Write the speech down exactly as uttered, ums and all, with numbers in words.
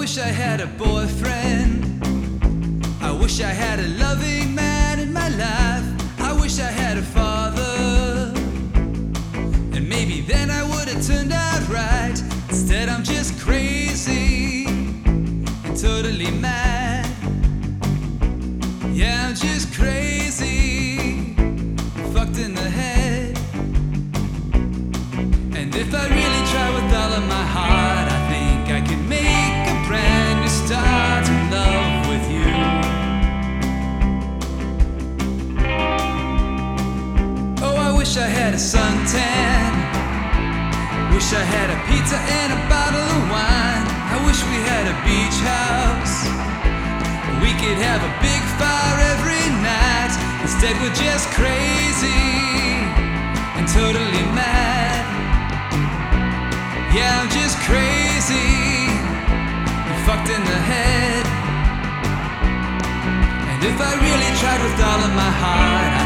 wish I had a boyfriend. I wish I had a loving man in my life. I wish I had a father, and maybe then I would have turned out right. Instead I'm just crazy and totally mad. Yeah, I'm just crazy, fucked in the head. And if I really try with all of my heart, I think I could make a brand new start in love with you. Oh, I wish I had a suntan. Wish I had a pizza and a bottle of wine. I wish we had a beach house. We could have a big fire every night. Instead we're just crazy and totally mad. Yeah, I'm just crazy and fucked in the head. And if I really tried with all of my heart,